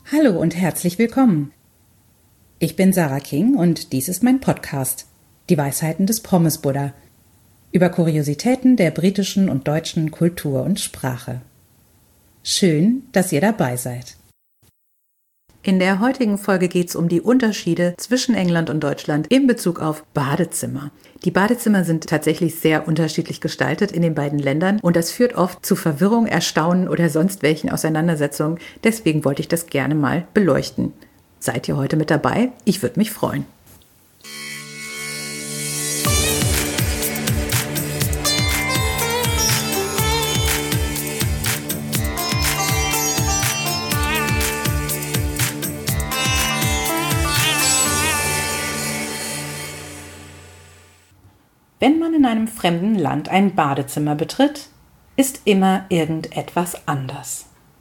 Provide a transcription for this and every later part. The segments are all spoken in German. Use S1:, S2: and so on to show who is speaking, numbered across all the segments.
S1: Hallo und herzlich willkommen. Ich bin Sarah King und dies ist mein Podcast, die Weisheiten des Pommes-Buddha, über Kuriositäten der britischen und deutschen Kultur und Sprache. Schön, dass ihr dabei seid. In der heutigen Folge geht es um die Unterschiede zwischen England und Deutschland in Bezug auf Badezimmer. Die Badezimmer sind tatsächlich sehr unterschiedlich gestaltet in den beiden Ländern und das führt oft zu Verwirrung, Erstaunen oder sonst welchen Auseinandersetzungen. Deswegen wollte ich das gerne mal beleuchten. Seid ihr heute mit dabei? Ich würde mich freuen. Wenn man in einem fremden Land ein Badezimmer betritt, ist immer irgendetwas anders.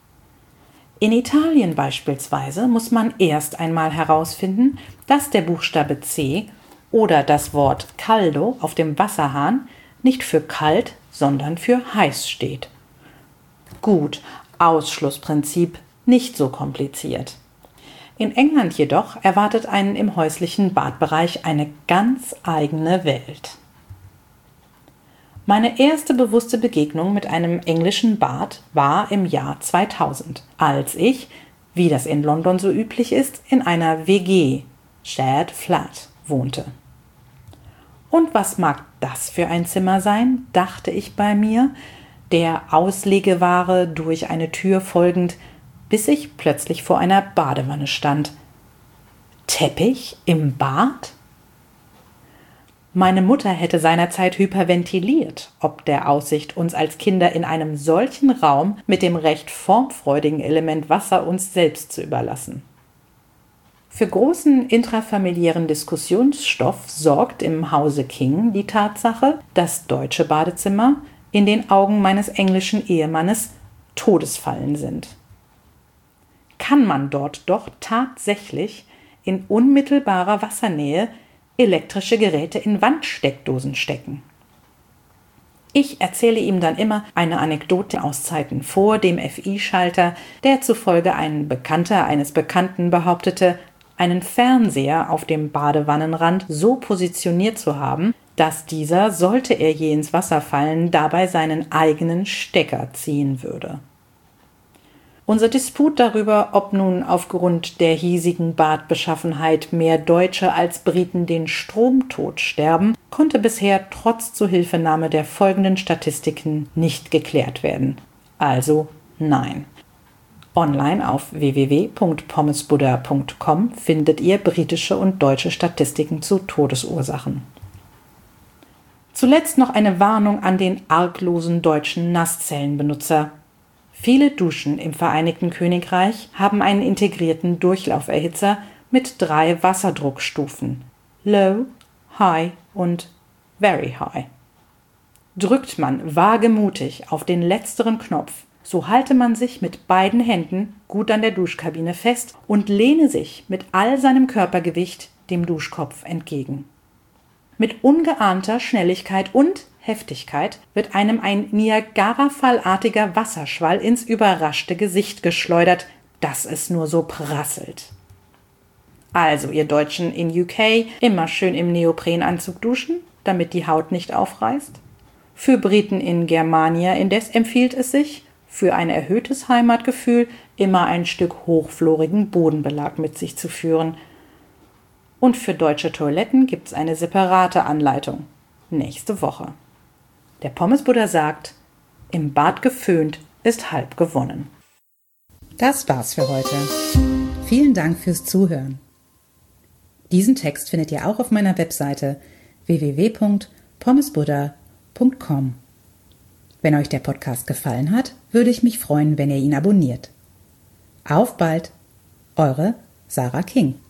S1: In Italien beispielsweise muss man erst einmal herausfinden, dass der Buchstabe C oder das Wort caldo auf dem Wasserhahn nicht für kalt, sondern für heiß steht. Gut, Ausschlussprinzip, nicht so kompliziert. In England jedoch erwartet einen im häuslichen Badbereich eine ganz eigene Welt. Meine erste bewusste Begegnung mit einem englischen Bad war im Jahr 2000, als ich, wie das in London so üblich ist, in einer WG, Shared Flat, wohnte. Und was mag das für ein Zimmer sein, dachte ich bei mir, der Auslegeware durch eine Tür folgend, bis ich plötzlich vor einer Badewanne stand. Teppich im Bad? Meine Mutter hätte seinerzeit hyperventiliert, ob der Aussicht, uns als Kinder in einem solchen Raum mit dem recht formfreudigen Element Wasser uns selbst zu überlassen. Für großen intrafamiliären Diskussionsstoff sorgt im Hause King die Tatsache, dass deutsche Badezimmer in den Augen meines englischen Ehemannes Todesfallen sind. Kann man dort doch tatsächlich in unmittelbarer Wassernähe elektrische Geräte in Wandsteckdosen stecken? Ich erzähle ihm dann immer eine Anekdote aus Zeiten vor dem FI-Schalter, der zufolge ein Bekannter eines Bekannten behauptete, einen Fernseher auf dem Badewannenrand so positioniert zu haben, dass dieser, sollte er je ins Wasser fallen, dabei seinen eigenen Stecker ziehen würde. Unser Disput darüber, ob nun aufgrund der hiesigen Badbeschaffenheit mehr Deutsche als Briten den Stromtod sterben, konnte bisher trotz Zuhilfenahme der folgenden Statistiken nicht geklärt werden. Also nein. Online auf www.pommesbuddha.com findet ihr britische und deutsche Statistiken zu Todesursachen. Zuletzt noch eine Warnung an den arglosen deutschen Nasszellenbenutzer. Viele Duschen im Vereinigten Königreich haben einen integrierten Durchlauferhitzer mit 3 Wasserdruckstufen: Low, High und Very High. Drückt man wagemutig auf den letzteren Knopf, so halte man sich mit beiden Händen gut an der Duschkabine fest und lehne sich mit all seinem Körpergewicht dem Duschkopf entgegen. Mit ungeahnter Schnelligkeit und Heftigkeit wird einem ein Niagarafallartiger Wasserschwall ins überraschte Gesicht geschleudert, dass es nur so prasselt. Also, ihr Deutschen in UK, immer schön im Neoprenanzug duschen, damit die Haut nicht aufreißt. Für Briten in Germania indes empfiehlt es sich, für ein erhöhtes Heimatgefühl immer ein Stück hochflorigen Bodenbelag mit sich zu führen. Und für deutsche Toiletten gibt's eine separate Anleitung. Nächste Woche. Der Pommes-Buddha sagt, im Bad geföhnt ist halb gewonnen. Das war's für heute. Vielen Dank fürs Zuhören. Diesen Text findet ihr auch auf meiner Webseite www.pommesbuddha.com. Wenn euch der Podcast gefallen hat, würde ich mich freuen, wenn ihr ihn abonniert. Auf bald, eure Sarah King.